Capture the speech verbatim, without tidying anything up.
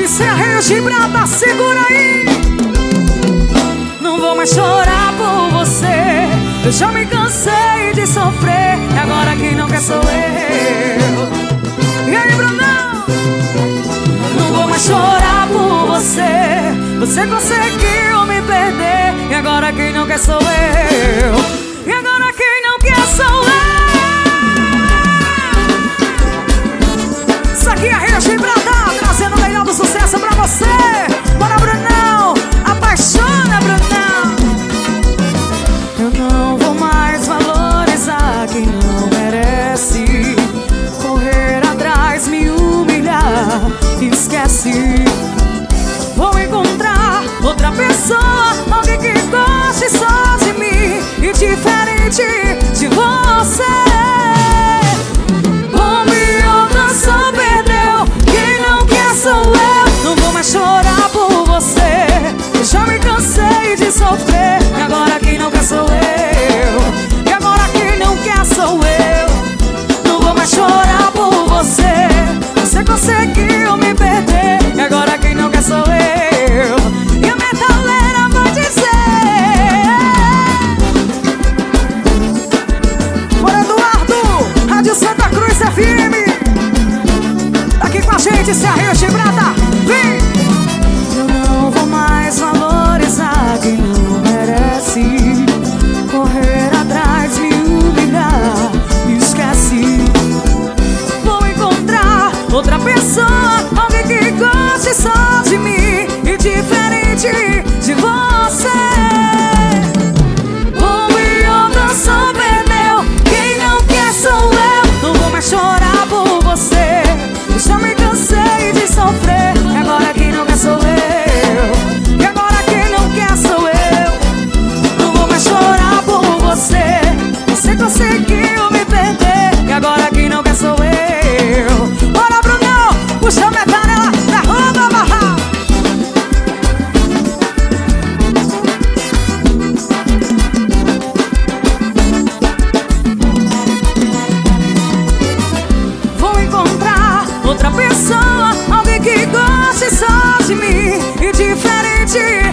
Serrinho de Prata, segura aí. Não vou mais chorar por você, eu já me cansei de sofrer, e agora quem não quer sou eu. E aí, Brunão? Não vou mais chorar por você, você conseguiu me perder, e agora quem não quer sou eu. E agora quem não quer sou eu. Isso aqui é Rio de Prata, trazendo o melhor do sucesso pra você. Bora, Brunão, apaixona, Brunão. Eu não vou mais valorizar quem não merece, correr atrás, me humilhar, esquece. Vou encontrar outra pessoa, alguém que goste só de mim e diferente de você. Só perdeu, quem não quer sou eu. Não vou mais chorar por você, eu já me cansei de sofrer, e agora quem não quer sou eu. E agora quem não quer sou eu. Não vou mais chorar por você, você conseguiu me perder, e agora quem não quer sou eu. E a metaleira vai dizer: Bora, Eduardo, Rádio Santa Cruz F M. Aqui com a gente, Serrinho de Prata, vem! Eu não vou mais valorizar quem não merece, correr atrás, me humilhar, esquece. Vou encontrar outra pessoa, alguém que goste só de mim e diferente de você. Bom e outra só perdeu, quem não quer sou eu. Não vou mais chorar por você, já me cansei de sofrer, e agora quem não quer sou eu. E agora quem não quer sou eu. Não vou mais chorar por você, você conseguiu me perder, e agora quem não quer sou eu. Bora, Brunão, puxa a metralha, derruba a barra. Vou encontrar outra pessoa, alguém que goste só de mim e diferente